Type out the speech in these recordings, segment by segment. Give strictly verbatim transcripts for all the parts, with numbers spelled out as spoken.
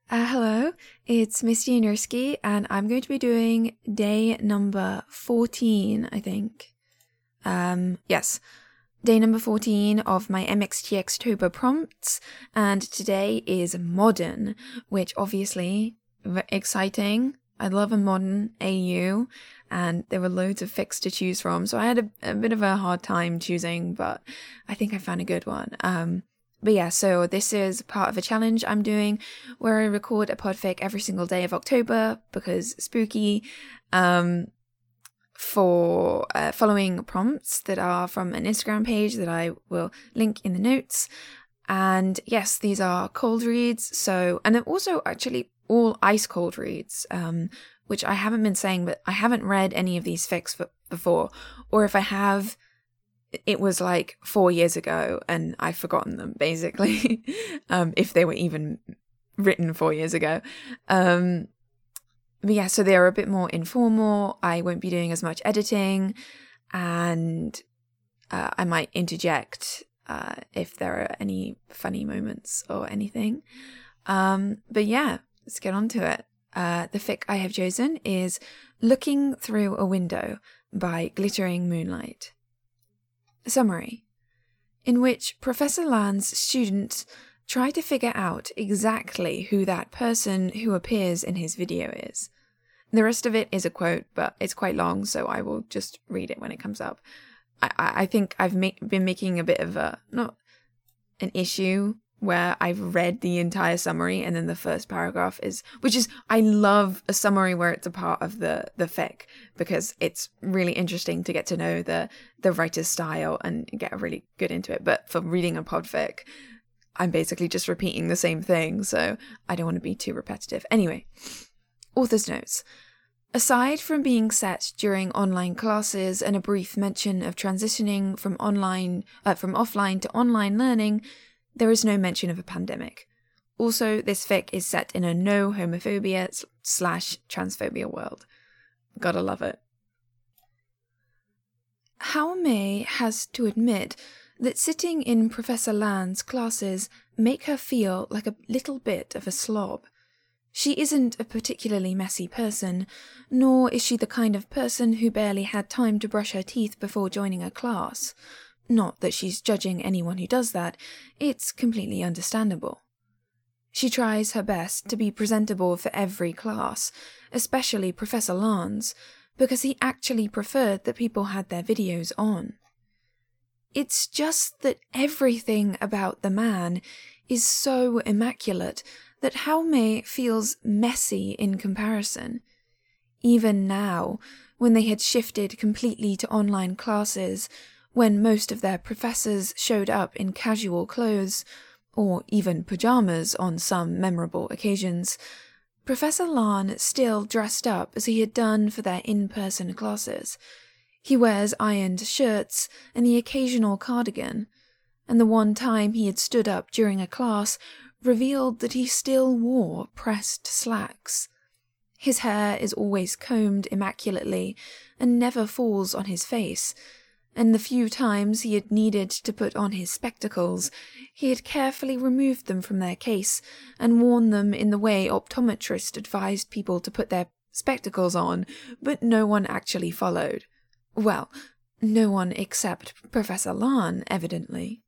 Uh, hello, it's Misty Nurski, and I'm going to be doing day number fourteen, I think. Um, yes, day number fourteen of my M X T Xtober prompts, and today is modern, which obviously, v- exciting. I love a modern A U, and there were loads of fics to choose from, so I had a, a bit of a hard time choosing, but I think I found a good one. Um, But yeah, so this is part of a challenge I'm doing where I record a podfic every single day of October because spooky, um, for uh, following prompts that are from an Instagram page that I will link in the notes. And yes, these are cold reads. So, and they're also actually all ice cold reads, um, which I haven't been saying, but I haven't read any of these fics f- before. Or if I have, it was like four years ago and I've forgotten them, basically, um, if they were even written four years ago. Um, but yeah, so they're a bit more informal. I won't be doing as much editing, and uh, I might interject uh, if there are any funny moments or anything. Um, but yeah, let's get on to it. Uh, the fic I have chosen is Looking Through a Window by Glittering Moonlight. Summary, in which Professor Lan's students try to figure out exactly who that person who appears in his video is. The rest of it is a quote, but it's quite long, so I will just read it when it comes up. I, I think I've ma- been making a bit of a, not an issue, where I've read the entire summary and then the first paragraph is, which is, I love a summary where it's a part of the, the fic, because it's really interesting to get to know the, the writer's style and get really good into it. But for reading a podfic, I'm basically just repeating the same thing, so I don't want to be too repetitive. Anyway, author's notes. Aside from being set during online classes and a brief mention of transitioning from online, uh, from offline to online learning, there is no mention of a pandemic. Also, this fic is set in a no homophobia slash transphobia world. Gotta love it. Hao Mei has to admit that sitting in Professor Lan's classes make her feel like a little bit of a slob. She isn't a particularly messy person, nor is she the kind of person who barely had time to brush her teeth before joining a class. Not that she's judging anyone who does that, it's completely understandable. She tries her best to be presentable for every class, especially Professor Lan's, because he actually preferred that people had their videos on. It's just that everything about the man is so immaculate that Hao Mei feels messy in comparison. Even now, when they had shifted completely to online classes, when most of their professors showed up in casual clothes, or even pyjamas on some memorable occasions, Professor Lan still dressed up as he had done for their in-person classes. He wears ironed shirts and the occasional cardigan, and the one time he had stood up during a class revealed that he still wore pressed slacks. His hair is always combed immaculately and never falls on his face, and the few times he had needed to put on his spectacles, he had carefully removed them from their case and worn them in the way optometrists advised people to put their spectacles on, but no one actually followed. Well, no one except Professor Lan, evidently.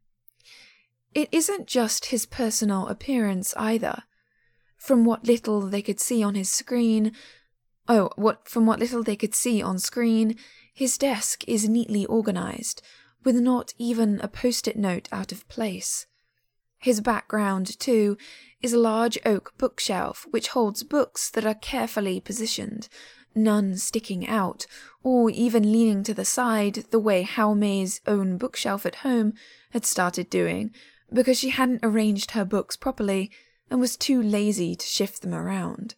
It isn't just his personal appearance either. From what little they could see on his screen, oh, what from what little they could see on screen, his desk is neatly organized, with not even a post-it note out of place. His background, too, is a large oak bookshelf which holds books that are carefully positioned, none sticking out, or even leaning to the side the way Hao Mei's own bookshelf at home had started doing, because she hadn't arranged her books properly and was too lazy to shift them around.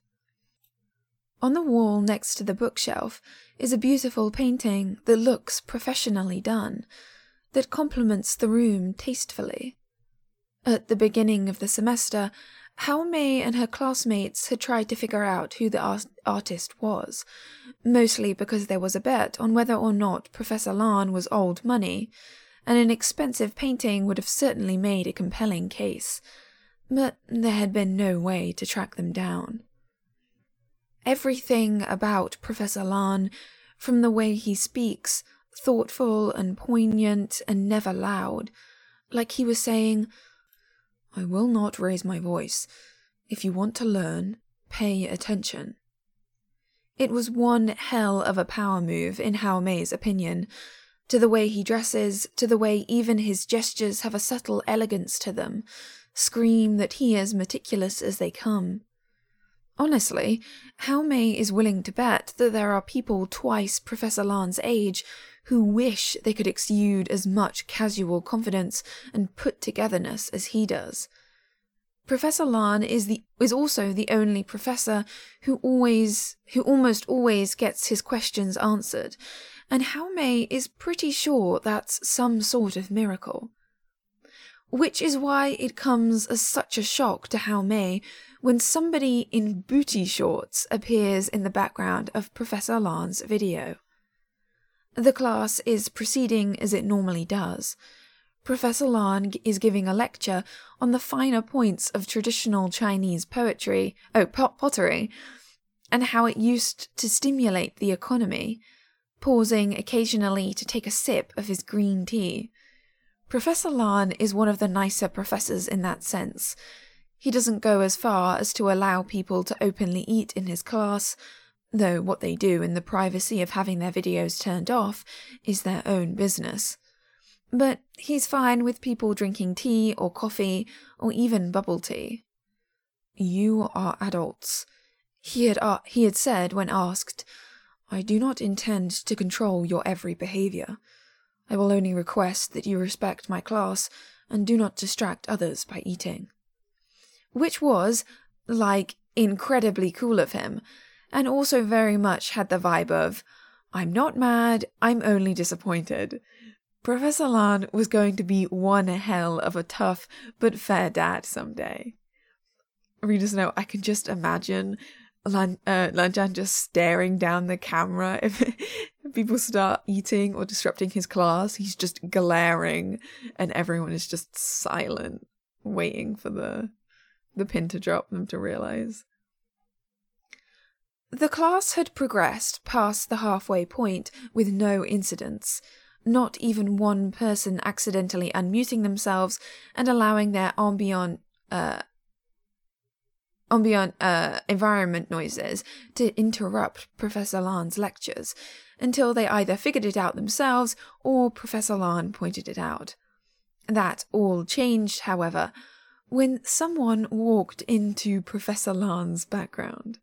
On the wall next to the bookshelf is a beautiful painting that looks professionally done, that complements the room tastefully. At the beginning of the semester, Hao Mei and her classmates had tried to figure out who the art- artist was, mostly because there was a bet on whether or not Professor Lan was old money, and an expensive painting would have certainly made a compelling case. but there had been no way to track them down. Everything about Professor Lan, from the way he speaks, thoughtful and poignant and never loud, like he was saying, "I will not raise my voice. If you want to learn, pay attention." It was one hell of a power move, in Hao Mei's opinion, to the way he dresses, to the way even his gestures have a subtle elegance to them, scream that he is meticulous as they come. Honestly, Hao Mei is willing to bet that there are people twice Professor Lan's age who wish they could exude as much casual confidence and put-togetherness as he does. Professor Lan is the is also the only professor who always who almost always gets his questions answered, and Hao Mei is pretty sure that's some sort of miracle. Which is why it comes as such a shock to Hao Mei when somebody in booty shorts appears in the background of Professor Lan's video. The class is proceeding as it normally does. Professor Lan is giving a lecture on the finer points of traditional Chinese poetry, oh, pot- pottery, and how it used to stimulate the economy, pausing occasionally to take a sip of his green tea. Professor Lan is one of the nicer professors in that sense. He doesn't go as far as to allow people to openly eat in his class, though what they do in the privacy of having their videos turned off is their own business. But he's fine with people drinking tea or coffee or even bubble tea. "You are adults," he had, uh, he had said when asked. "I do not intend to control your every behaviour. I will only request that you respect my class and do not distract others by eating." Which was, like, incredibly cool of him, and also very much had the vibe of, "I'm not mad, I'm only disappointed." Professor Lan was going to be one hell of a tough but fair dad someday. Readers know, I can just imagine Lan, uh, Lan Zhan just staring down the camera if, if people start eating or disrupting his class. He's just glaring and everyone is just silent, waiting for the, the pin to drop them to realise. The class had progressed past the halfway point with no incidents. Not even one person accidentally unmuting themselves and allowing their ambient, uh, ambient uh, environment noises to interrupt Professor Lan's lectures, until they either figured it out themselves or Professor Lan pointed it out. That all changed, however, when someone walked into Professor Lan's background.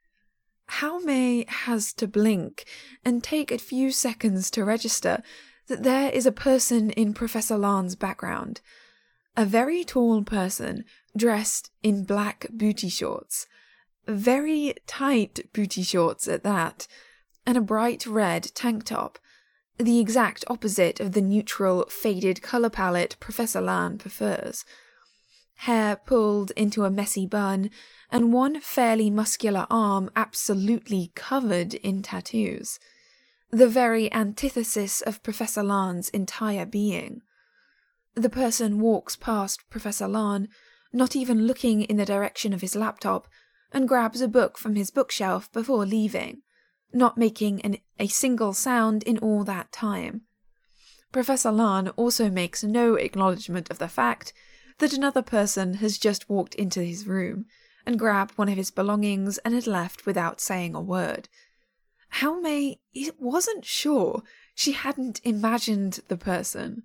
Hao Mei has to blink and take a few seconds to register that there is a person in Professor Lan's background. A very tall person dressed in black booty shorts. Very tight booty shorts at that, and a bright red tank top, the exact opposite of the neutral, faded colour palette Professor Lan prefers. Hair pulled into a messy bun, and one fairly muscular arm absolutely covered in tattoos. The very antithesis of Professor Lan's entire being. The person walks past Professor Lan, not even looking in the direction of his laptop, and grabs a book from his bookshelf before leaving, not making an, a single sound in all that time. Professor Lan also makes no acknowledgement of the fact that another person has just walked into his room and grabbed one of his belongings and had left without saying a word. Hao Mei wasn't sure. She hadn't imagined the person.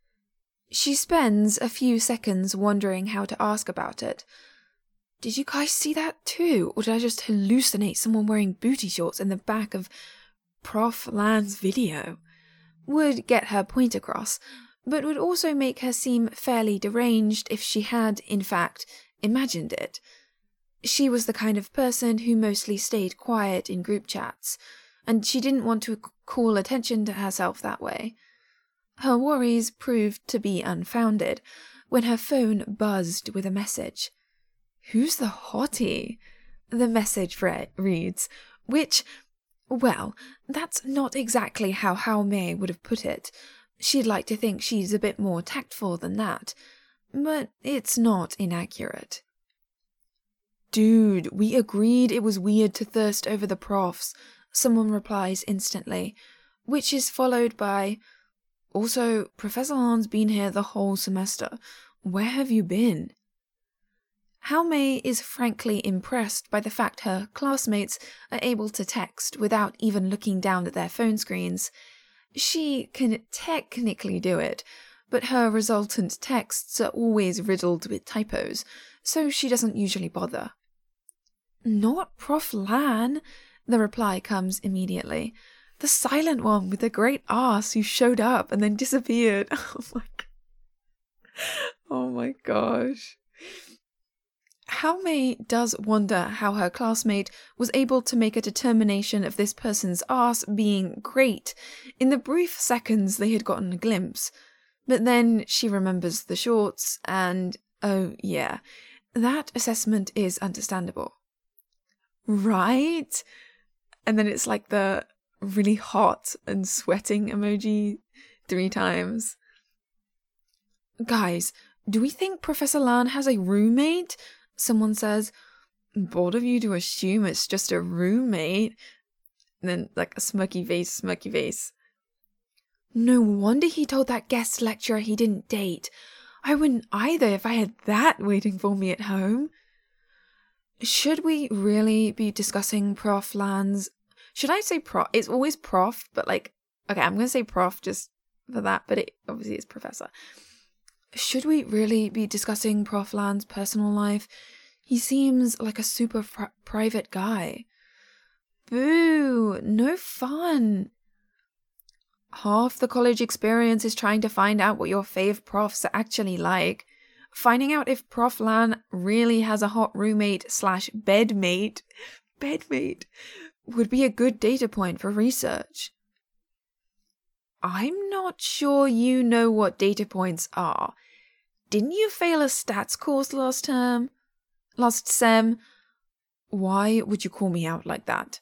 She spends a few seconds wondering how to ask about it. "Did you guys see that too? Or did I just hallucinate someone wearing booty shorts in the back of Prof Lan's video?" Would get her point across, but would also make her seem fairly deranged if she had, in fact, imagined it. She was the kind of person who mostly stayed quiet in group chats, and she didn't want to call attention to herself that way. Her worries proved to be unfounded when her phone buzzed with a message. "Who's the hottie?" the message re- reads, which, well, that's not exactly how Hao Mei would have put it. She'd like to think she's a bit more tactful than that. but it's not inaccurate. Dude, we agreed it was weird to thirst over the profs, someone replies instantly, which is followed by, also, Professor Lan's been here the whole semester. Where have you been? Hao Mei is frankly impressed by the fact her classmates are able to text without even looking down at their phone screens. She can technically do it, but her resultant texts are always riddled with typos, so she doesn't usually bother. Not Professor Lan, the reply comes immediately. The silent one with the great ass who showed up and then disappeared. Oh my, oh my gosh. Hao Mei does wonder how her classmate was able to make a determination of this person's ass being great in the brief seconds they had gotten a glimpse. But then she remembers the shorts and, oh yeah, that assessment is understandable. Right? And then it's like the really hot and sweating emoji three times. Guys, do we think Professor Lan has a roommate? Someone says. Bold of you to assume it's just a roommate. And then like a smirky face, smirky face. No wonder he told that guest lecturer he didn't date. I wouldn't either if I had that waiting for me at home. Should we really be discussing Prof Lan's... Should I say prof? It's always prof, but like... Okay, I'm going to say prof just for that, but it obviously it's professor. Should we really be discussing Prof Lan's personal life? He seems like a super fr- private guy. Boo! No fun! Half the college experience is trying to find out what your fave profs are actually like. Finding out if Prof Lan really has a hot roommate slash bedmate, bedmate, would be a good data point for research. I'm not sure you know what data points are. Didn't you fail a stats course last term? Last sem? Why would you call me out like that?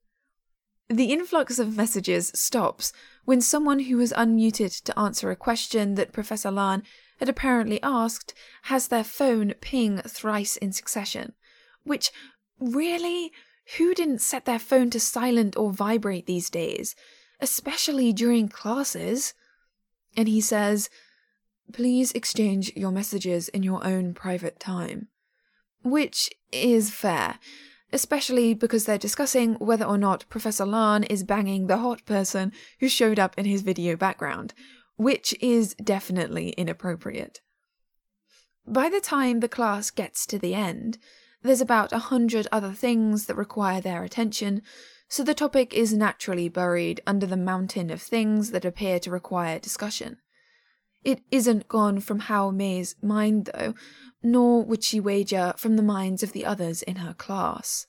The influx of messages stops when someone who was unmuted to answer a question that Professor Lan had apparently asked has their phone ping thrice in succession. Which, really? Who didn't set their phone to silent or vibrate these days? Especially during classes. And he says, please exchange your messages in your own private time. Which is fair, especially because they're discussing whether or not Professor Lan is banging the hot person who showed up in his video background, which is definitely inappropriate. By the time the class gets to the end, there's about a hundred other things that require their attention, so the topic is naturally buried under the mountain of things that appear to require discussion. It isn't gone from Hao Mei's mind, though, nor would she wager from the minds of the others in her class.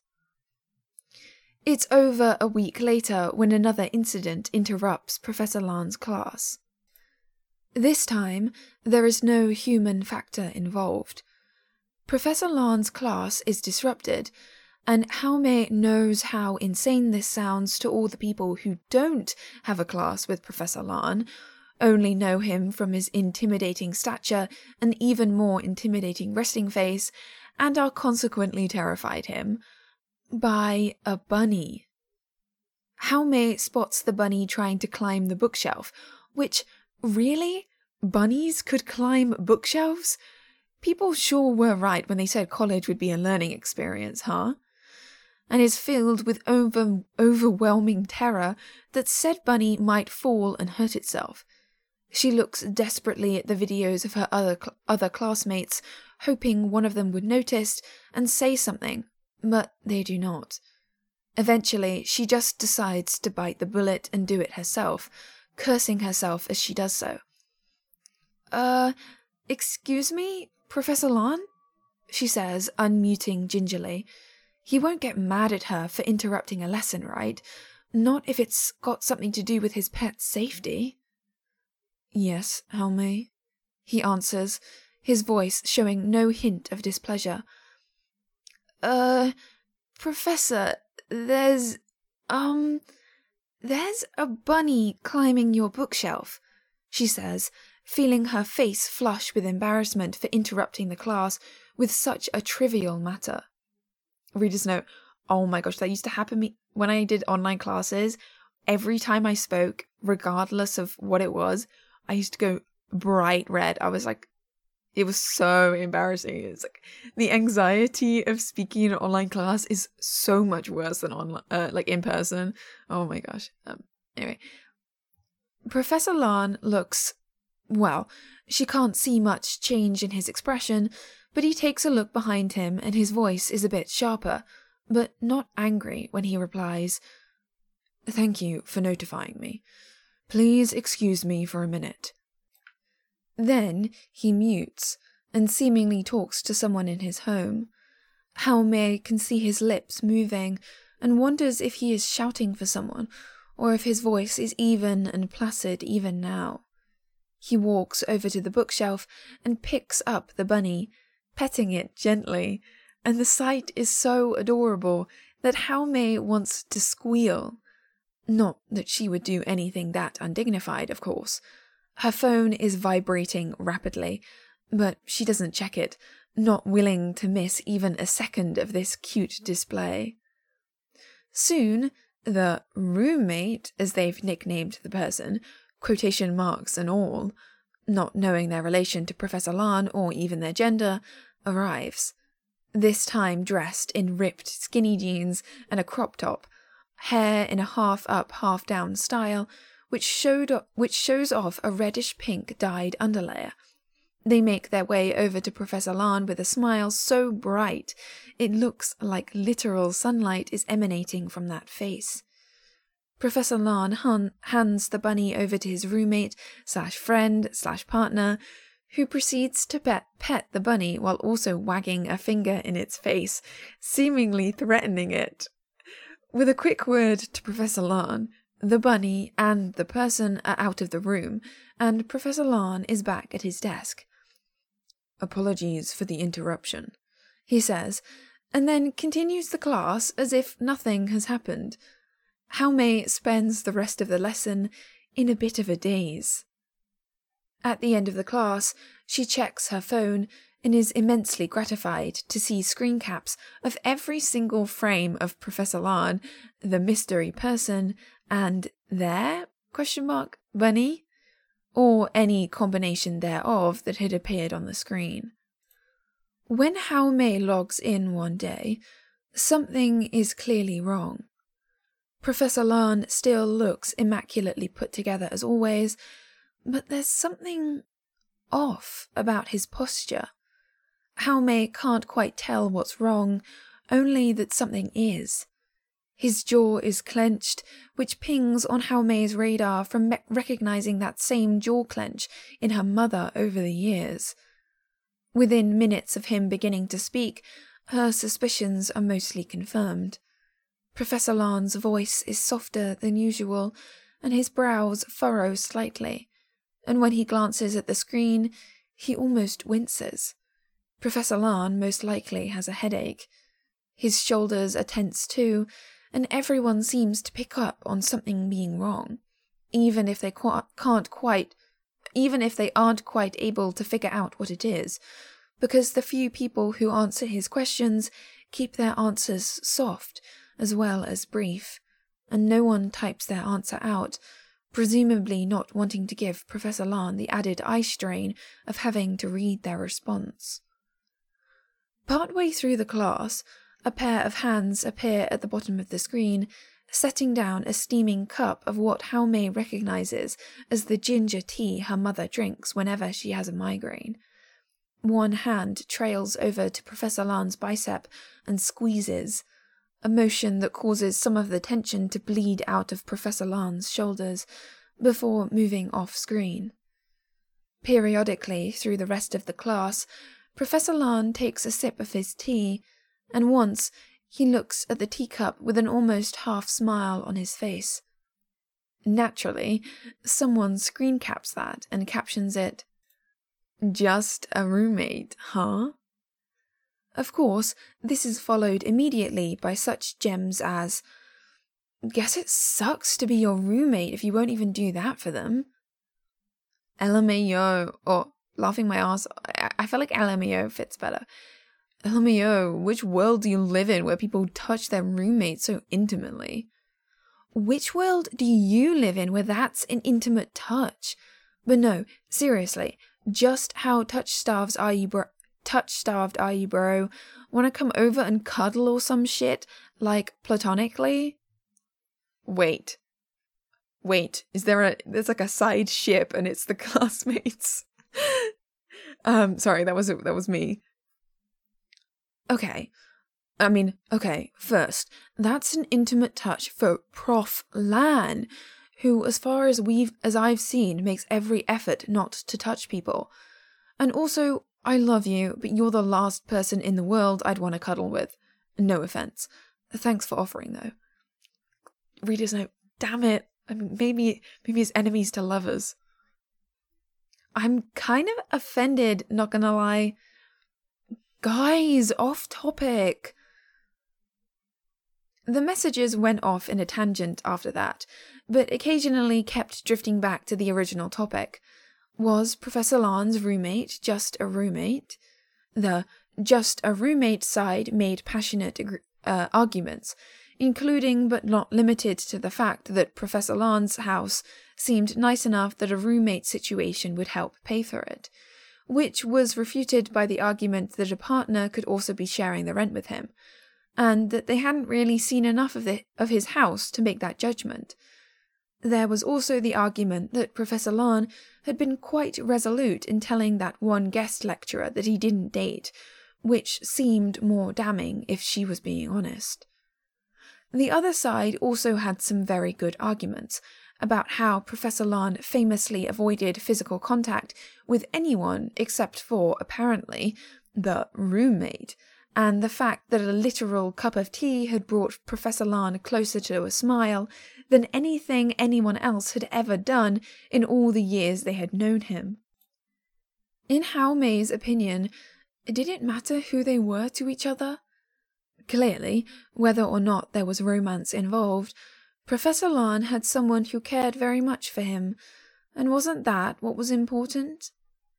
It's over a week later when another incident interrupts Professor Lan's class. This time, there is no human factor involved. Professor Lan's class is disrupted, and Hao Mei knows how insane this sounds to all the people who don't have a class with Professor Lan, only know him from his intimidating stature and even more intimidating resting face, and are consequently terrified him by a bunny. Hao Mei spots the bunny trying to climb the bookshelf, which, really? Bunnies could climb bookshelves? People sure were right when they said college would be a learning experience, huh? And is filled with over- overwhelming terror that said bunny might fall and hurt itself. She looks desperately at the videos of her other cl- other classmates, hoping one of them would notice and say something, but they do not. Eventually, she just decides to bite the bullet and do it herself, cursing herself as she does so. Uh, excuse me, Professor Lan? She says, unmuting gingerly. He won't get mad at her for interrupting a lesson, right? Not if it's got something to do with his pet's safety. Yes, Hao Mei, he answers, his voice showing no hint of displeasure. Uh, Professor, there's, um, there's a bunny climbing your bookshelf, she says, feeling her face flush with embarrassment for interrupting the class with such a trivial matter. Reader's note, oh my gosh, that used to happen to me when I did online classes. Every time I spoke, regardless of what it was, I used to go bright red. I was like, it was so embarrassing. It's like the anxiety of speaking in an online class is so much worse than online, uh, like in person. Oh my gosh. Um, anyway, Professor Lan looks, well, she can't see much change in his expression, but he takes a look behind him and his voice is a bit sharper, but not angry when he replies, "Thank you for notifying me. Please excuse me for a minute." Then he mutes and seemingly talks to someone in his home. Hao Mei can see his lips moving and wonders if he is shouting for someone or if his voice is even and placid even now. He walks over to the bookshelf and picks up the bunny, petting it gently, and the sight is so adorable that Hao Mei wants to squeal. Not that she would do anything that undignified, of course. Her phone is vibrating rapidly, but she doesn't check it, not willing to miss even a second of this cute display. Soon, the roommate, as they've nicknamed the person, quotation marks and all, not knowing their relation to Professor Lan or even their gender, arrives. This time dressed in ripped skinny jeans and a crop top, hair in a half-up, half-down style, which showed which shows off a reddish-pink dyed underlayer. They make their way over to Professor Lan with a smile so bright it looks like literal sunlight is emanating from that face. Professor Lan hun- hands the bunny over to his roommate slash friend slash partner, who proceeds to pet, pet the bunny while also wagging a finger in its face, seemingly threatening it. With a quick word to Professor Lan, the bunny and the person are out of the room, and Professor Lan is back at his desk. "Apologies for the interruption," he says, and then continues the class as if nothing has happened. Hao Mei spends the rest of the lesson in a bit of a daze. At the end of the class, she checks her phone and is immensely gratified to see screen caps of every single frame of Professor Lan, the mystery person, and their question mark bunny, or any combination thereof that had appeared on the screen. When Hao Mei logs in one day, something is clearly wrong. Professor Lan still looks immaculately put together as always, but there's something off about his posture. Hao Mei can't quite tell what's wrong, only that something is. His jaw is clenched, which pings on Hao Mei's radar from me- recognizing that same jaw clench in her mother over the years. Within minutes of him beginning to speak, her suspicions are mostly confirmed. Professor Lan's voice is softer than usual, and his brows furrow slightly, and when he glances at the screen, he almost winces. Professor Lan most likely has a headache. His shoulders are tense too, and everyone seems to pick up on something being wrong, even if they qu- can't quite, even if they aren't quite able to figure out what it is, because the few people who answer his questions keep their answers soft as well as brief, and no one types their answer out, presumably not wanting to give Professor Lan the added eye strain of having to read their response. Partway through the class, a pair of hands appear at the bottom of the screen, setting down a steaming cup of what Hao Mei recognizes as the ginger tea her mother drinks whenever she has a migraine. One hand trails over to Professor Lan's bicep and squeezes, a motion that causes some of the tension to bleed out of Professor Lan's shoulders before moving off-screen. Periodically, through the rest of the class, Professor Lan takes a sip of his tea, and once he looks at the teacup with an almost half-smile on his face. Naturally, someone screen caps that and captions it, "Just a roommate, huh?" Of course, this is followed immediately by such gems as, "Guess it sucks to be your roommate if you won't even do that for them." L M A O, or laughing my ass, I, I feel like L M A O fits better. L M A O, which world do you live in where people touch their roommates so intimately? Which world do you live in where that's an intimate touch? But no, seriously, just how touch-starved are you, bro? Touch-starved are you, bro? Wanna come over and cuddle or some shit? Like, platonically? Wait. Wait, is there a, there's like a side ship and it's the classmates? um, sorry, that was, that was me. Okay. I mean, okay, first, that's an intimate touch for Prof Lan, who, as far as we've as I've seen, makes every effort not to touch people. And also, I love you, but you're the last person in the world I'd want to cuddle with. No offense. Thanks for offering, though. Reader's note. Damn it. I mean, maybe maybe it's enemies to lovers. I'm kind of offended, not gonna lie. Guys, off topic. The messages went off in a tangent after that, but occasionally kept drifting back to the original topic. Was Professor Lan's roommate just a roommate? The just a roommate side made passionate uh, arguments, including but not limited to the fact that Professor Lan's house seemed nice enough that a roommate situation would help pay for it, which was refuted by the argument that a partner could also be sharing the rent with him, and that they hadn't really seen enough of, the, of his house to make that judgment. There was also the argument that Professor Lan had been quite resolute in telling that one guest lecturer that he didn't date, which seemed more damning if she was being honest. The other side also had some very good arguments about how Professor Lan famously avoided physical contact with anyone except for, apparently, the roommate, and the fact that a literal cup of tea had brought Professor Lan closer to a smile than anything anyone else had ever done in all the years they had known him. In Hao Mei's opinion, did it matter who they were to each other? Clearly, whether or not there was romance involved, Professor Lan had someone who cared very much for him, and wasn't that what was important?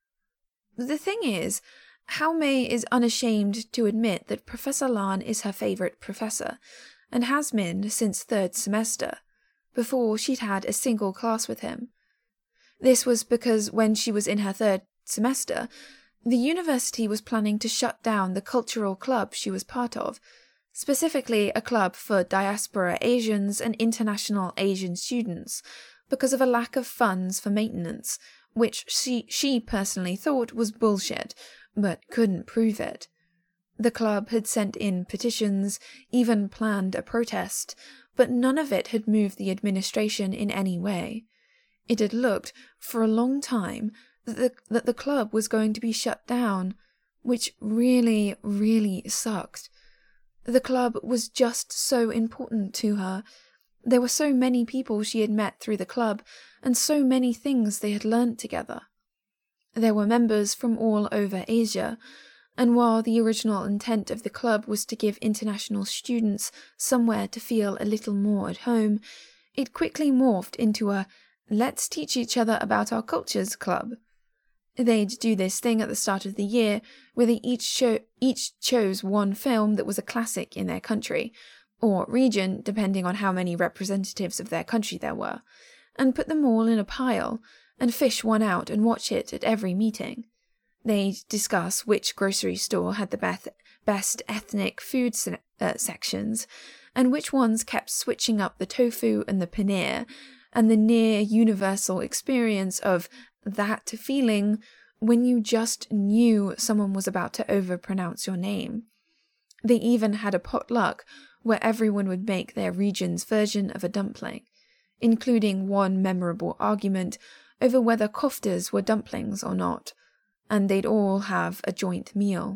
The thing is, Hao Mei is unashamed to admit that Professor Lan is her favourite professor, and has been since third semester, before she'd had a single class with him. This was because when she was in her third semester, the university was planning to shut down the cultural club she was part of, specifically a club for diaspora Asians and international Asian students, because of a lack of funds for maintenance, which she, she personally thought was bullshit, but couldn't prove it. The club had sent in petitions, even planned a protest, but none of it had moved the administration in any way. It had looked, for a long time, that the, that the club was going to be shut down, which really, really sucked. The club was just so important to her. There were so many people she had met through the club, and so many things they had learnt together. There were members from all over Asia, and while the original intent of the club was to give international students somewhere to feel a little more at home, it quickly morphed into a let's teach each other about our cultures club. They'd do this thing at the start of the year where they each, show, each chose one film that was a classic in their country, or region depending on how many representatives of their country there were, and put them all in a pile, and fish one out and watch it at every meeting. They'd discuss which grocery store had the best, best ethnic food se- uh, sections, and which ones kept switching up the tofu and the paneer, and the near universal experience of that feeling when you just knew someone was about to overpronounce your name. They even had a potluck where everyone would make their region's version of a dumpling, including one memorable argument over whether koftas were dumplings or not, and they'd all have a joint meal.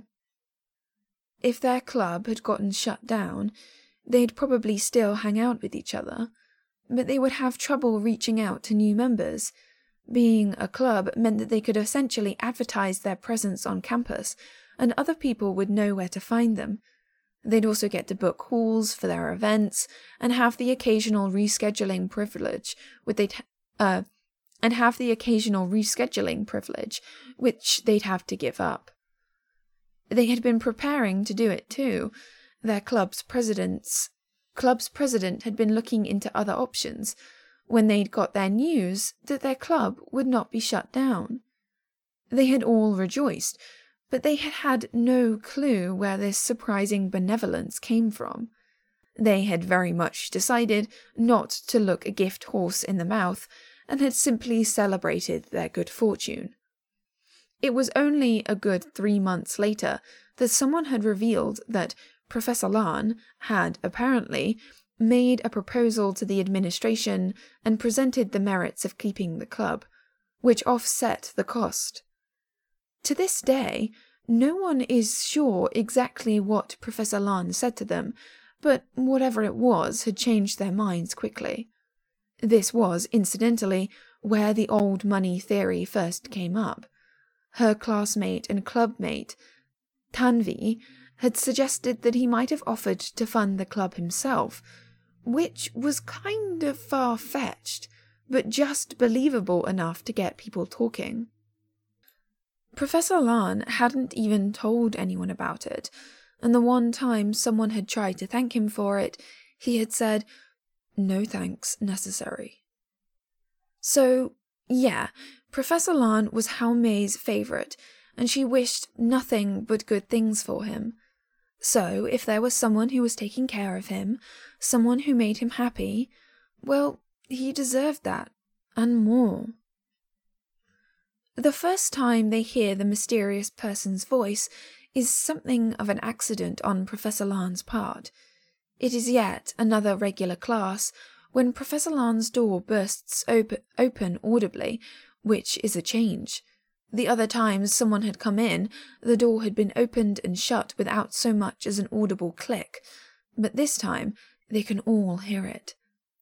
If their club had gotten shut down, they'd probably still hang out with each other, but they would have trouble reaching out to new members. Being a club meant that they could essentially advertise their presence on campus, and other people would know where to find them. They'd also get to book halls for their events, and have the occasional rescheduling privilege, which they'd, uh, and have the occasional rescheduling privilege, which they'd have to give up. They had been preparing to do it too. Their club's president's club's president had been looking into other options when they'd got their news that their club would not be shut down. They had all rejoiced, but they had had no clue where this surprising benevolence came from. They had very much decided not to look a gift horse in the mouth, and had simply celebrated their good fortune. It was only a good three months later that someone had revealed that Professor Lan had, apparently, made a proposal to the administration and presented the merits of keeping the club, which offset the cost. To this day, no one is sure exactly what Professor Lan said to them, but whatever it was had changed their minds quickly. This was, incidentally, where the old money theory first came up. Her classmate and clubmate, Tanvi, had suggested that he might have offered to fund the club himself, which was kind of far-fetched, but just believable enough to get people talking. Professor Lan hadn't even told anyone about it, and the one time someone had tried to thank him for it, he had said, "No thanks necessary." So, yeah, Professor Lan was Hao Mei's favourite, and she wished nothing but good things for him. So, if there was someone who was taking care of him, someone who made him happy, well, he deserved that, and more. The first time they hear the mysterious person's voice is something of an accident on Professor Lan's part. It is yet another regular class when Professor Lan's door bursts op- open audibly, which is a change. The other times someone had come in, the door had been opened and shut without so much as an audible click, but this time they can all hear it.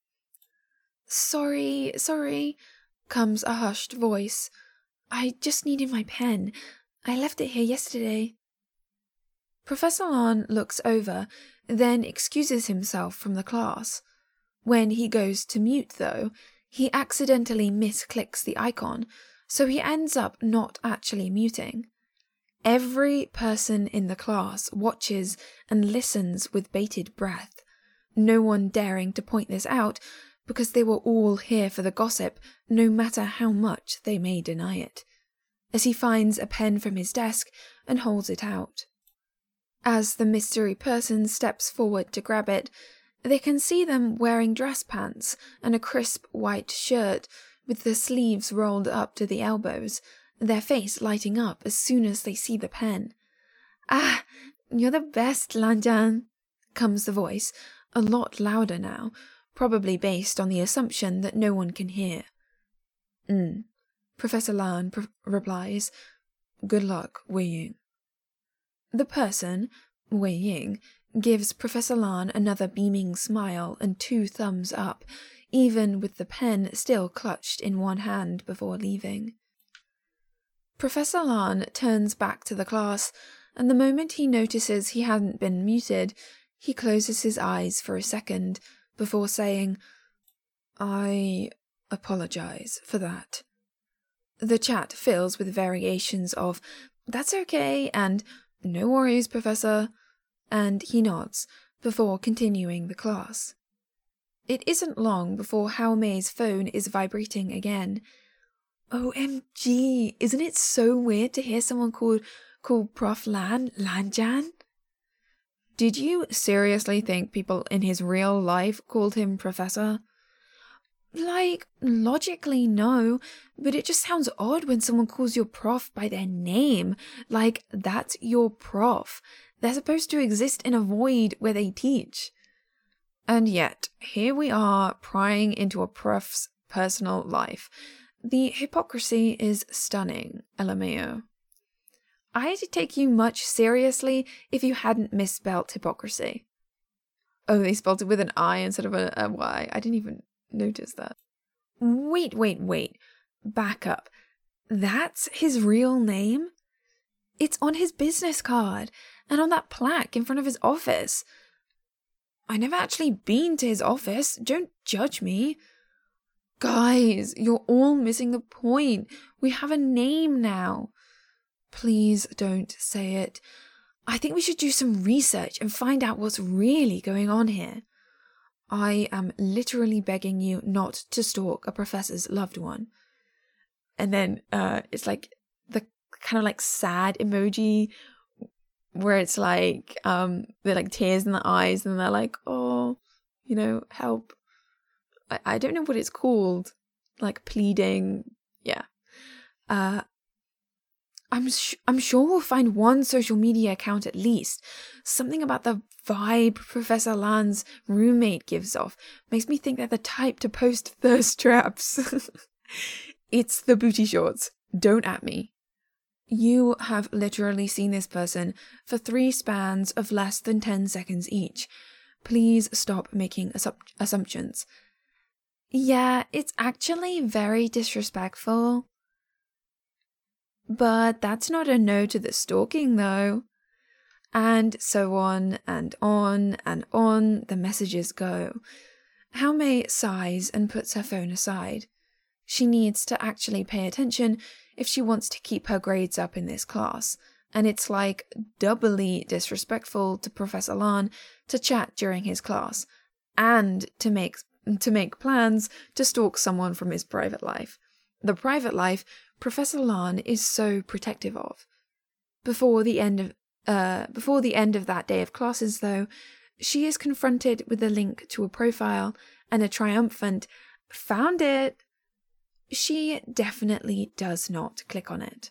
"Sorry, sorry," comes a hushed voice. "I just needed my pen. I left it here yesterday." Professor Lan looks over, then excuses himself from the class. When he goes to mute, though, he accidentally misclicks the icon, so he ends up not actually muting. Every person in the class watches and listens with bated breath, no one daring to point this out because they were all here for the gossip, no matter how much they may deny it, as he finds a pen from his desk and holds it out. As the mystery person steps forward to grab it, they can see them wearing dress pants and a crisp white shirt with the sleeves rolled up to the elbows, their face lighting up as soon as they see the pen. "Ah, you're the best, Lanjan," comes the voice, a lot louder now, probably based on the assumption that no one can hear. Mm. Professor Lan pr- replies, "Good luck, Wei Ying." The person, Wei Ying, gives Professor Lan another beaming smile and two thumbs up, even with the pen still clutched in one hand before leaving. Professor Lan turns back to the class, and the moment he notices he hadn't been muted, he closes his eyes for a second before saying, "I apologize for that." The chat fills with variations of, "That's okay," and "No worries, Professor," and he nods before continuing the class. It isn't long before Hao Mei's phone is vibrating again. O M G, isn't it so weird to hear someone called, called Prof Lan, Lanjan? Did you seriously think people in his real life called him Professor? Like, logically, no, but it just sounds odd when someone calls your prof by their name. Like, that's your prof. They're supposed to exist in a void where they teach. And yet, here we are prying into a prof's personal life. The hypocrisy is stunning, L M A O. I'd take you much seriously if you hadn't misspelt hypocrisy. Oh, they spelled it with an I instead of a, a Y. I didn't even notice that. Wait, wait, wait. Back up. That's his real name? It's on his business card and on that plaque in front of his office. I never actually been to his office. Don't judge me. Guys, you're all missing the point. We have a name now. Please don't say it. I think we should do some research and find out what's really going on here. I am literally begging you not to stalk a professor's loved one. And then uh, it's like the kind of like sad emoji where it's like um, they're like tears in the eyes and they're like, oh, you know, help. I, I don't know what it's called. Like pleading. Yeah. Uh, I'm sh- I'm sure we'll find one social media account at least. Something about the vibe Professor Lan's roommate gives off makes me think they're the type to post thirst traps. It's the booty shorts. Don't at me. You have literally seen this person for three spans of less than ten seconds each. Please stop making assup- assumptions. Yeah, it's actually very disrespectful. But that's not a no to the stalking, though. And so on and on and on the messages go. Haomei sighs and puts her phone aside. She needs to actually pay attention if she wants to keep her grades up in this class, and it's like doubly disrespectful to Professor Lan to chat during his class, and to make to make plans to stalk someone from his private life. The private life Professor Lan is so protective of. Before the end of uh before the end of that day of classes, though, she is confronted with a link to a profile and a triumphant "found it." She definitely does not click on it.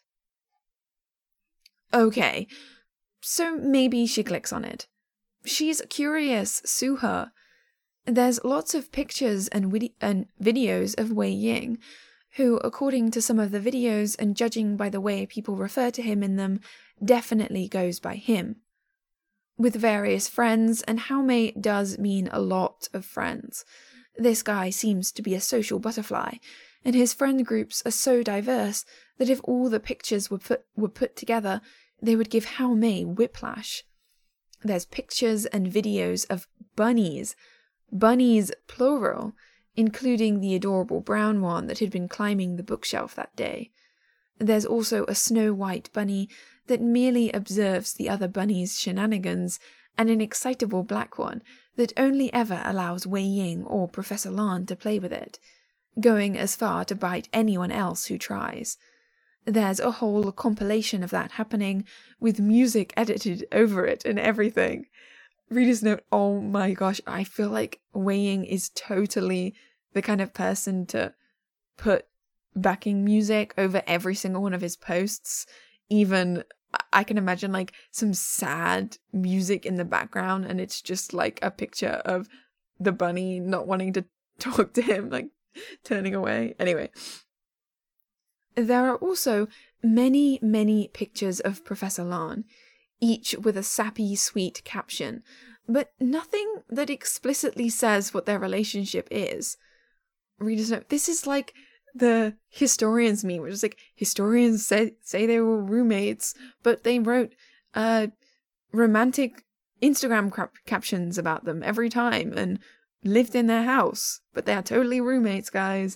Okay, so maybe she clicks on it. She's curious, sue her. There's lots of pictures and, widi- and videos of Wei Ying, who, according to some of the videos and judging by the way people refer to him in them, definitely goes by him. With various friends, and Haomei does mean a lot of friends. This guy seems to be a social butterfly, and his friend groups are so diverse that if all the pictures were put, were put together, they would give Haomei whiplash. There's pictures and videos of bunnies, bunnies plural, including the adorable brown one that had been climbing the bookshelf that day. There's also a snow-white bunny that merely observes the other bunnies' shenanigans, and an excitable black one that only ever allows Wei Ying or Professor Lan to play with it, going as far to bite anyone else who tries. There's a whole compilation of that happening, with music edited over it and everything. Reader's note, oh my gosh, I feel like Wei Ying is totally the kind of person to put backing music over every single one of his posts. Even, I can imagine like some sad music in the background and it's just like a picture of the bunny not wanting to talk to him, like turning away. Anyway. There are also many, many pictures of Professor Lan, each with a sappy, sweet caption, but nothing that explicitly says what their relationship is. Readers note, this is like the historians meme, which is like, historians say, say they were roommates, but they wrote uh, romantic Instagram cap- captions about them every time and lived in their house, but they are totally roommates, guys.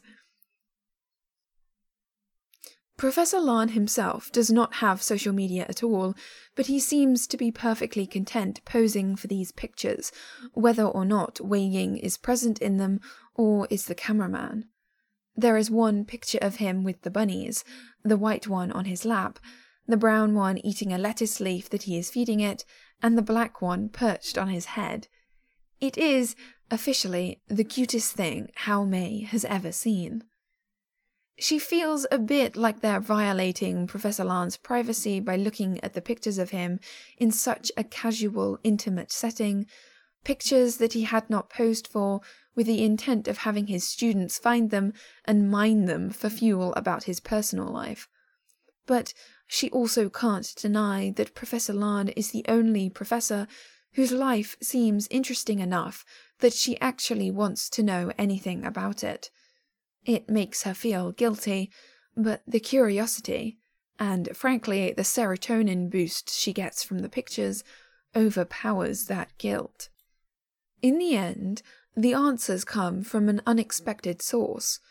Professor Lan himself does not have social media at all, but he seems to be perfectly content posing for these pictures, whether or not Wei Ying is present in them or is the cameraman. There is one picture of him with the bunnies, the white one on his lap, the brown one eating a lettuce leaf that he is feeding it, and the black one perched on his head. It is, officially, the cutest thing Haomei has ever seen. She feels a bit like they're violating Professor Lan's privacy by looking at the pictures of him in such a casual, intimate setting, pictures that he had not posed for with the intent of having his students find them and mine them for fuel about his personal life. But she also can't deny that Professor Lan is the only professor whose life seems interesting enough that she actually wants to know anything about it. It makes her feel guilty, but the curiosity, and frankly the serotonin boost she gets from the pictures, overpowers that guilt. In the end, the answers come from an unexpected source.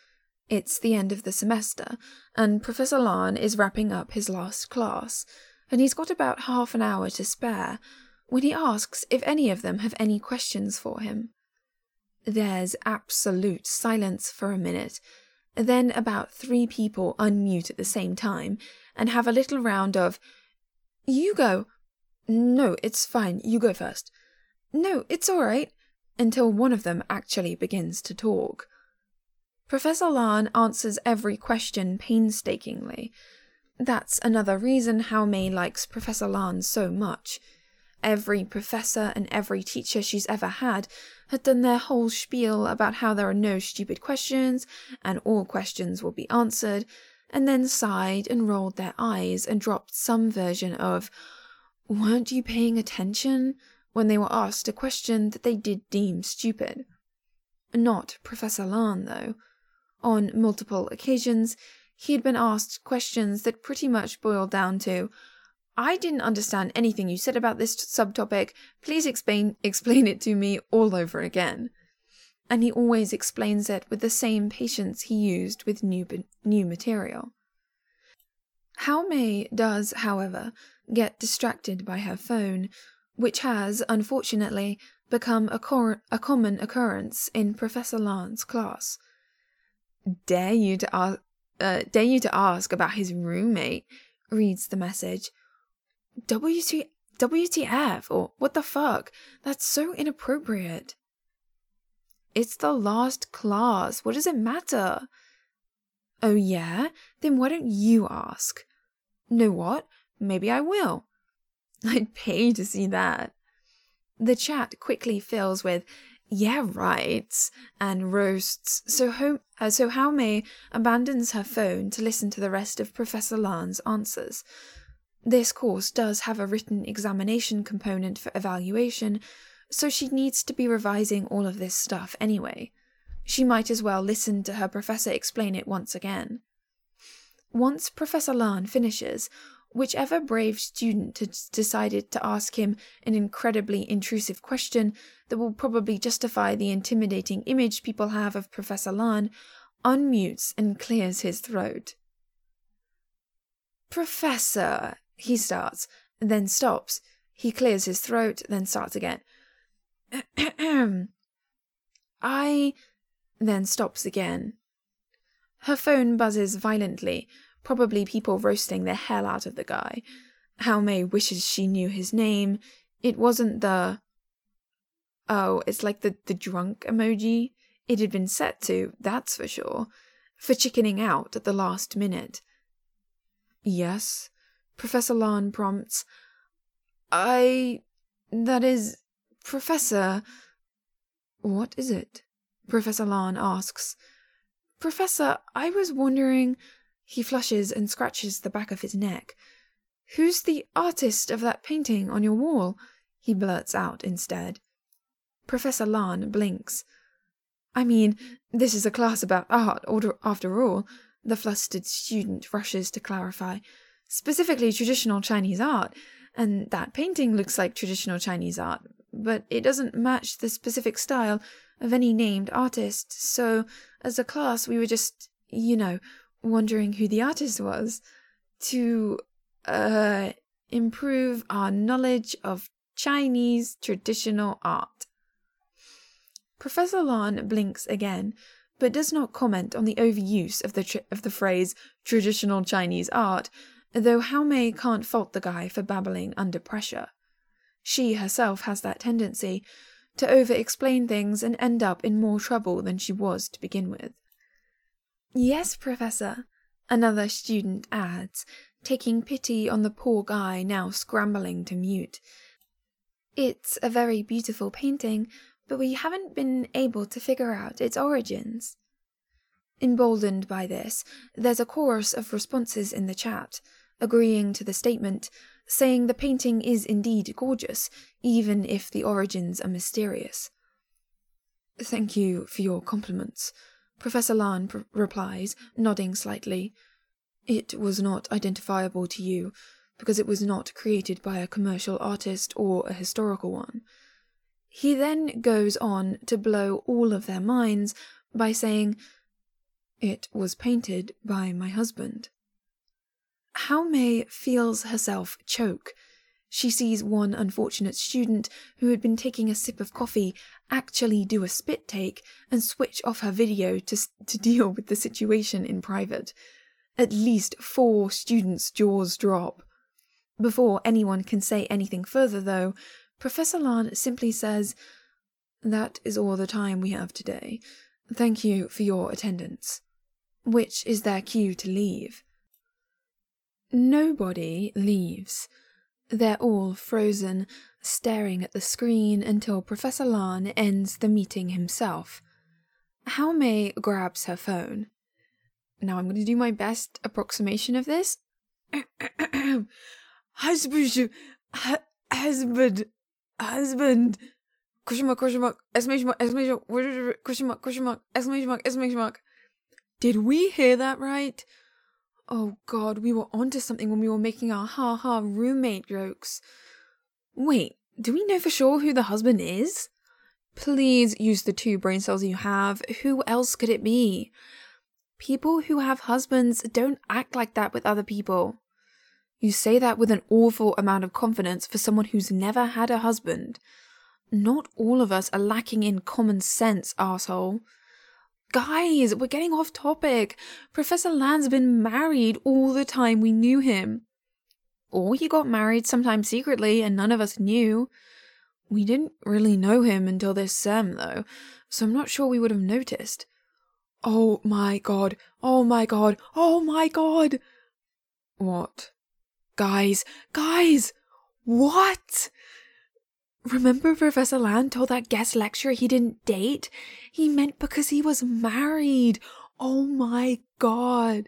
It's the end of the semester, and Professor Lan is wrapping up his last class, and he's got about half an hour to spare, when he asks if any of them have any questions for him. There's absolute silence for a minute. Then about three people unmute at the same time and have a little round of, "You go." "No, it's fine, you go first." "No, it's all right," until one of them actually begins to talk. Professor Lan answers every question painstakingly. That's another reason Hao Mei likes Professor Lan so much. Every professor and every teacher she's ever had had done their whole spiel about how there are no stupid questions and all questions will be answered, and then sighed and rolled their eyes and dropped some version of, "Weren't you paying attention?" when they were asked a question that they did deem stupid. Not Professor Lan, though. On multiple occasions, he had been asked questions that pretty much boiled down to, "I didn't understand anything you said about this subtopic. Please explain explain it to me all over again." And he always explains it with the same patience he used with new new material. Hao Mei does, however, get distracted by her phone, which has, unfortunately, become a, cor- a common occurrence in Professor Lan's class. "Dare you to ask, uh, dare you to ask about his roommate," reads the message. W T W T F, or what the fuck? That's so inappropriate. "It's the last class. What does it matter?" "Oh yeah? Then why don't you ask?" "Know what? Maybe I will." I'd pay to see that. The chat quickly fills with, "Yeah, right," and roasts, so, Ho- uh, so Hao Mei abandons her phone to listen to the rest of Professor Lan's answers. This course does have a written examination component for evaluation, so she needs to be revising all of this stuff anyway. She might as well listen to her professor explain it once again. Once Professor Lan finishes, whichever brave student has decided to ask him an incredibly intrusive question that will probably justify the intimidating image people have of Professor Lan, unmutes and clears his throat. "Professor," he starts, then stops. He clears his throat, then starts again. I... then stops again. Her phone buzzes violently, probably people roasting the hell out of the guy. Hao Mei wishes she knew his name. It wasn't the... Oh, it's like the, the drunk emoji. It had been set to, that's for sure, for chickening out at the last minute. "Yes?" Professor Lan prompts. I... that is... Professor... "What is it?" Professor Lan asks. "Professor, I was wondering..." He flushes and scratches the back of his neck. "Who's the artist of that painting on your wall?" he blurts out instead. Professor Lan blinks. "I mean, this is a class about art, after all," the flustered student rushes to clarify. "Specifically traditional Chinese art, and that painting looks like traditional Chinese art, but it doesn't match the specific style of any named artist, so as a class we were just, you know, wondering who the artist was, to, uh, improve our knowledge of Chinese traditional art." Professor Lan blinks again, but does not comment on the overuse of the, tr- of the phrase traditional Chinese art, though Hao Mei can't fault the guy for babbling under pressure. She herself has that tendency to over-explain things and end up in more trouble than she was to begin with. "Yes, Professor," another student adds, taking pity on the poor guy now scrambling to mute. "It's a very beautiful painting, but we haven't been able to figure out its origins." Emboldened by this, there's a chorus of responses in the chat, agreeing to the statement, saying the painting is indeed gorgeous, even if the origins are mysterious. "Thank you for your compliments," Professor Lan pr- replies, nodding slightly. "It was not identifiable to you, because it was not created by a commercial artist or a historical one." He then goes on to blow all of their minds by saying, It was painted by my husband. Hao Mei feels herself choke. She sees one unfortunate student who had been taking a sip of coffee actually do a spit take and switch off her video to, to deal with the situation in private. At least four students' jaws drop. Before anyone can say anything further, though, Professor Lan simply says, "That is all the time we have today. Thank you for your attendance," which is their cue to leave. Nobody leaves. They're all frozen, staring at the screen until Professor Lan ends the meeting himself. Hao Mei grabs her phone. Now I'm going to do my best approximation of this. Husband, husband, husband. Question mark, question mark, exclamation mark, exclamation mark, question mark, question mark, exclamation mark, exclamation mark. Did we hear that right? Oh god, we were onto something when we were making our ha-ha roommate jokes. Wait, do we know for sure who the husband is? Please use the two brain cells you have. Who else could it be? People who have husbands don't act like that with other people. You say that with an awful amount of confidence for someone who's never had a husband. Not all of us are lacking in common sense, arsehole. Guys, we're getting off topic. Professor Lan's been married all the time we knew him. Or he got married sometime secretly and none of us knew. We didn't really know him until this sem, though, so I'm not sure we would have noticed. Oh my god, oh my god, oh my god! What? Guys, guys! What? Remember Professor Lan told that guest lecturer he didn't date? He meant because he was married. Oh my god.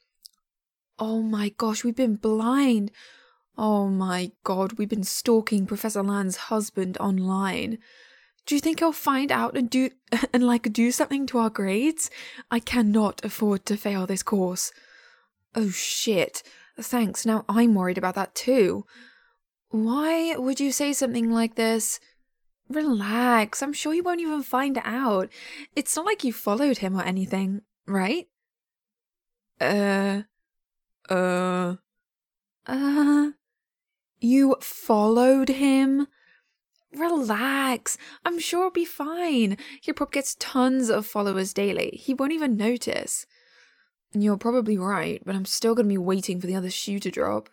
Oh my gosh, we've been blind. Oh my god, we've been stalking Professor Lan's husband online. Do you think he'll find out and do and like do something to our grades? I cannot afford to fail this course. Oh shit. Thanks, now I'm worried about that too. Why would you say something like this? Relax, I'm sure he won't even find out. It's not like you followed him or anything, right? Uh... Uh... Uh... You followed him? Relax, I'm sure it'll be fine. He probably gets tons of followers daily. He won't even notice. You're probably right, but I'm still going to be waiting for the other shoe to drop.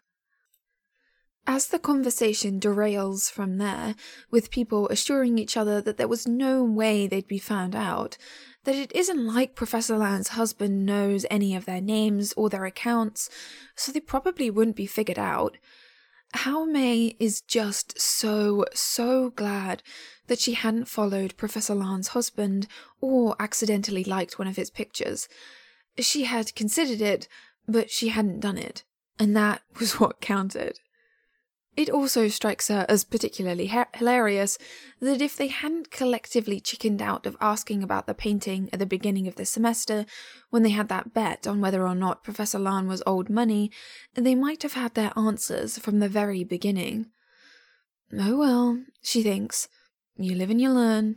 As the conversation derails from there, with people assuring each other that there was no way they'd be found out, that it isn't like Professor Lan's husband knows any of their names or their accounts, so they probably wouldn't be figured out, Hao Mei is just so, so glad that she hadn't followed Professor Lan's husband or accidentally liked one of his pictures. She had considered it, but she hadn't done it, and that was what counted. It also strikes her as particularly ha- hilarious that if they hadn't collectively chickened out of asking about the painting at the beginning of the semester, when they had that bet on whether or not Professor Lan was old money, they might have had their answers from the very beginning. Oh well, she thinks. You live and you learn.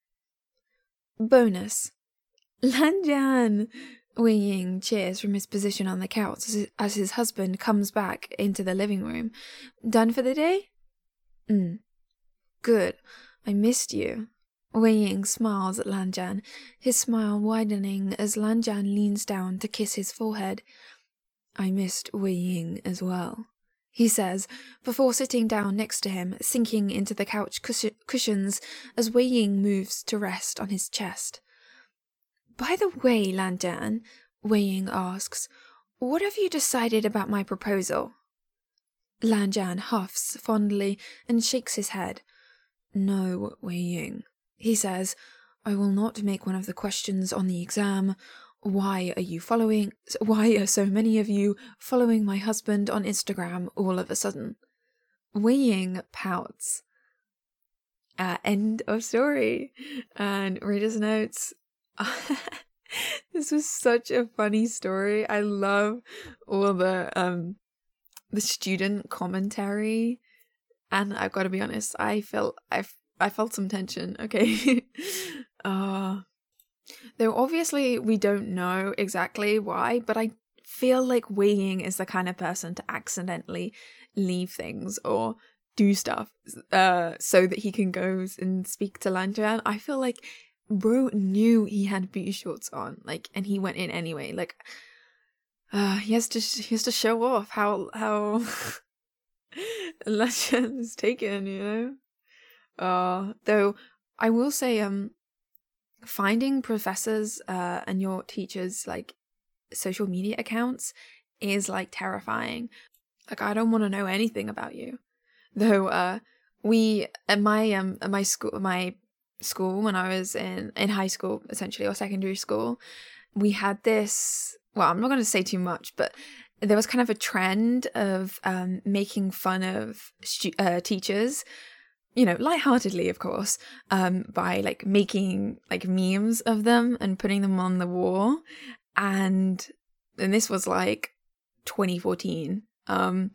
Bonus. Lanjian! Wei Ying cheers from his position on the couch as his, as his husband comes back into the living room. Done for the day? Mm. Good. I missed you. Wei Ying smiles at Lanjian, his smile widening as Lanjian leans down to kiss his forehead. I missed Wei Ying as well, he says, before sitting down next to him, sinking into the couch cush- cushions as Wei Ying moves to rest on his chest. By the way, Lanjian, Wei Ying asks, what have you decided about my proposal? Lanjian huffs fondly and shakes his head. No, Wei Ying, he says, I will not make one of the questions on the exam. Why are you following, why are so many of you following my husband on Instagram all of a sudden? Wei Ying pouts. Uh, end of story. And reader's notes. This was such a funny story. I love all the um the student commentary, and I've got to be honest, I felt I I felt some tension. Okay, uh Though obviously we don't know exactly why, but I feel like Wei Ying is the kind of person to accidentally leave things or do stuff uh, so that he can go and speak to Lan Zhan. I feel like bro knew he had booty shorts on, like, and he went in anyway. Like, uh, he has to he has to show off how how Lan Zhan is taken, you know. Uh, though I will say, um, finding professors uh and your teachers like social media accounts is like terrifying. Like, I don't want to know anything about you. Though uh we at my um at my school my school when I was in in high school, essentially, or secondary school, we had this, well, I'm not going to say too much, but there was kind of a trend of um making fun of stu- uh, teachers, you know, lightheartedly, of course, um by like making like memes of them and putting them on the wall. And and this was like twenty fourteen. Um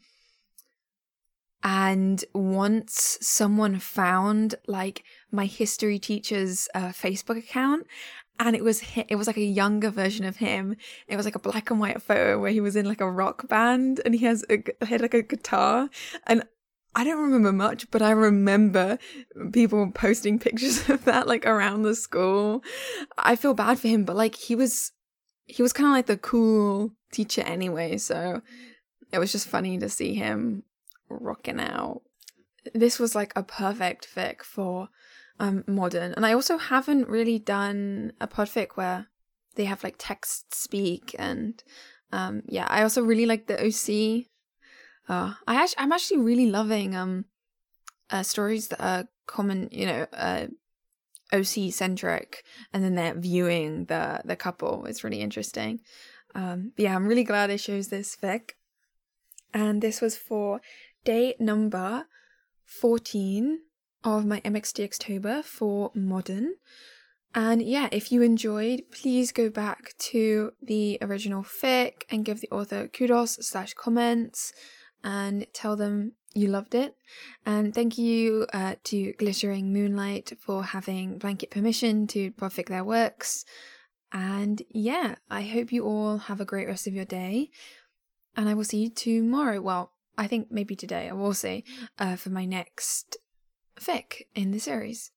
and once someone found like my history teacher's uh, Facebook account, and it was hi- it was like a younger version of him. It was like a black and white photo where he was in like a rock band and he has a, he had like a guitar. And I don't remember much, but I remember people posting pictures of that like around the school. I feel bad for him, but like he was he was kind of like the cool teacher anyway, so it was just funny to see him rocking out. This was like a perfect fic for um modern. And I also haven't really done a podfic where they have like text speak, and um yeah, I also really like the O C. Uh, I actually, I'm actually really loving um uh, stories that are common, you know, uh, O C centric, and then they're viewing the the couple. It's really interesting. Um, but yeah, I'm really glad I chose this fic. And this was for day number fourteen of my M X D Xtober for modern. And yeah, if you enjoyed, please go back to the original fic and give the author kudos slash comments and tell them you loved it. And thank you uh, to Glittering Moonlight for having blanket permission to podfic their works. And yeah, I hope you all have a great rest of your day. And I will see you tomorrow. Well, I think maybe today, I will say, uh, for my next fic in the series.